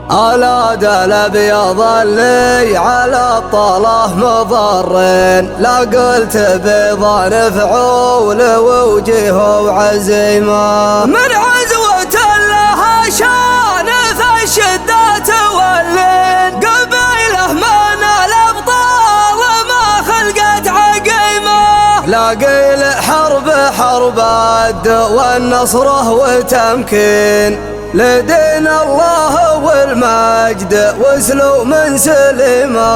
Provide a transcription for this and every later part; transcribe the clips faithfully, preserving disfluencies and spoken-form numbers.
على دلب يظلي على الطله مضرين، لا قلت بيضا نفعول ووجيه وعزيمه من عزوة لها شان في الشدة تولين، قبيله من الأبطال ما خلقت عقيمه. لاقي الحرب حرب الد والنصره وتمكين، لدين الله والمجد واسلوا من سلمه.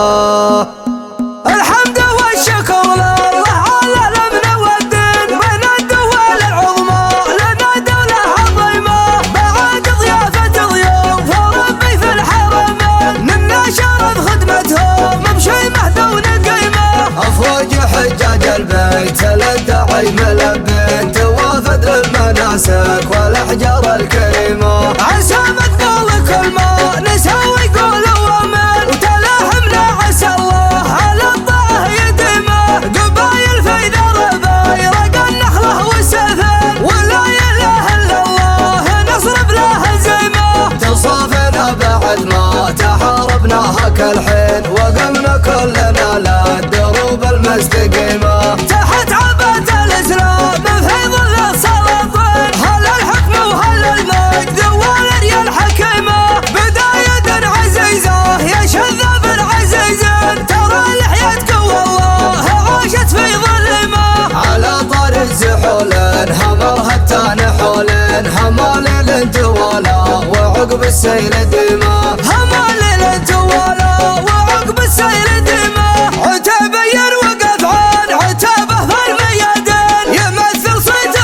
الحمد والشكر لله على الامن والدين، بين الدول العظمى لنا دولة عظيمة، بعد ضيافة ضيوف وربي في الحرمين، منا شرف خدمتهم بشي مهدون قيمة. افواج حجاج البيت للدعي ملبين، توافد للمناسك والاحجار الكريمه. عسى مقبول كل ما نسوي قولوا ومن، وتلاحمنا عسى الله على الطاعة يديمه. قبايل في ذر بيرق النخله والسيفين، ولا اله الا الله نصرف له هزيمه. تصافينا بعد ما تحاربناها كالحين، وقمنا كلنا للدروب المستقيمه. تحت عباءة الاسلام في ظل السلاطين، هل الحكم وهل المجد والريا الحكيمه. بداية عزيزه يا شذاب العزيزين، ترى لحيتك والله عاشت في ظلمه. على طار الزحولين همرها التانحولين، هماليل انت ولا وعقب السيل ديما. هماليل انت ولا وعقب السيل ديما. عتيبين وقف عن عتابه في الميادين، يمثل صيت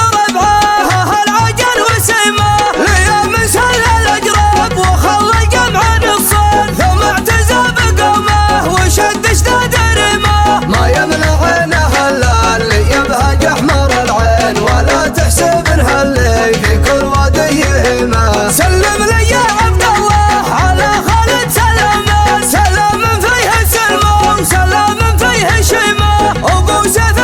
ربعه العجل وسيمه. ليوم سل الاجراب وخلى جمع نصين، ثم اعتزى بقومه وشد اشتاد رماه. ما يمنع عينها الا اللي يبهج احمر العين، ولا تحسب انها اللي في كل وادي يهمه. سلم لي يا عبد الله على خالد سلام، سلام فيه سلمه وسلام فيه شيمه. ابو سيف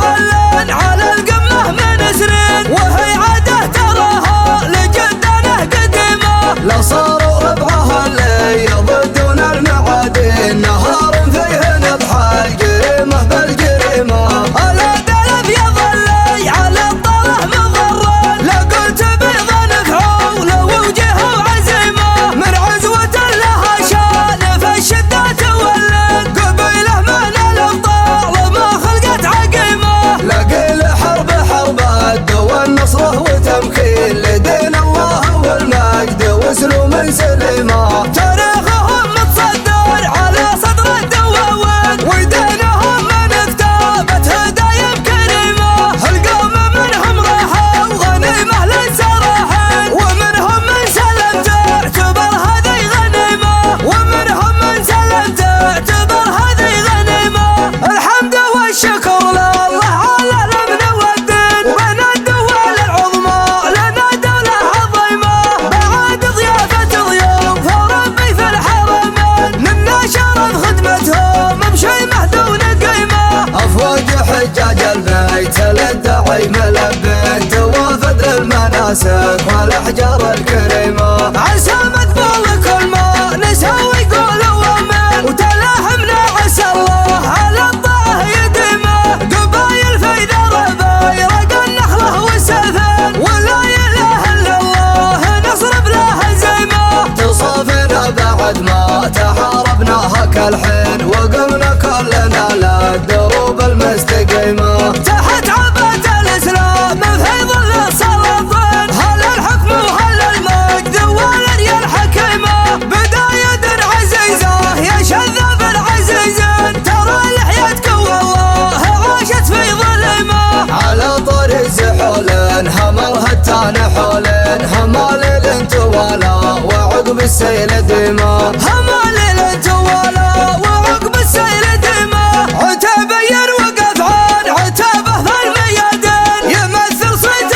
متعلن على القمه من سرين، وهي عاده تراها لجدانه قديمه. لا صاروا ربعها اللي يضدون المعادين، نهار فيه نضحى الجريمه بالجريمه. على دلب يظلي على الطله مضرين، لا قلت بيضا نفعول ووجيه وعزيمه. من عزوة لها شان في الشدة تولين، قبيله من الابطال ما خلقت عقيمه. لاقي الحرب حرب الد والنصره وتمكين، لدين الله والمجد واسلوا من سلمه. تاريخهم متصدر على صدر الدواوين، ودينهم من كتابت هدايا كريمه. القوم منهم راحوا غنيمه للسراحين، ومنهم من سلم تعتبر هذه غنيمه. ومنهم من سلم تعتبر هذه غنيمه. الحمد والشكر لله على الامن والدين، بين الدول العظمى لنا دولة عظيمة، بعد ضيافة ضيوف وربي في الحرمين، منا شرف خدمتهم بشي مهدون قيمه. افواج حجاج البيت للدعي ملبين، توافد للمناسك والاحجار الكريمه. عسى مقبول كل ما نسوي قولوا ومن، وتلاحمنا عسى الله على الطاعة يديمه. قبايل في ذر بيرق النخله والسيفين، ولا اله الا الله نصرف له هزيمه. تصافينا بعد ما تحاربناها كالحين، وقمنا كلنا للدروب المستقيمه. تحت عباءة الاسلام في ظل السلاطين، هل الحكم وهل المجد والريا الحكيمه. بداية عزيزه يا شذاب العزيزين، ترى لحيتك والله عاشت في ظلمه. على طار الزحولين همرها التانحولين، هماليل انت ولا وعقب السيل ديما. هماليل انت ولا وعقب السيل ديمه. عتيبين وقف عن عتابه في الميادين، يمثل صيت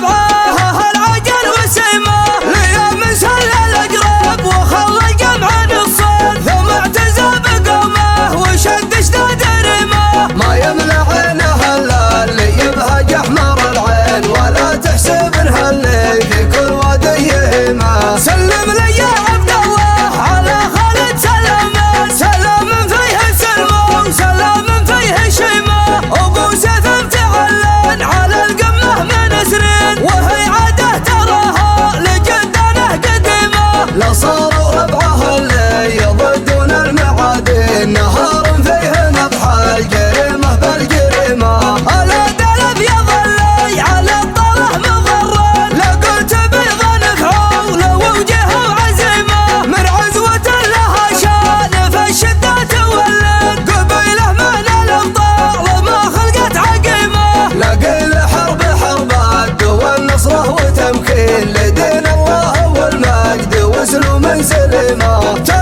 ربعه العجل وسيمه. ليوم سل الاجراب وخلى جمع نصين، ثم اعتزى بقومه وشد اشتاد رماه. ما يمنع عينها الا اللي يبهج احمر العين، ولا تحسب انها اللي في كل وادي يهمه. سلم لي يا عبد الله من سلمه.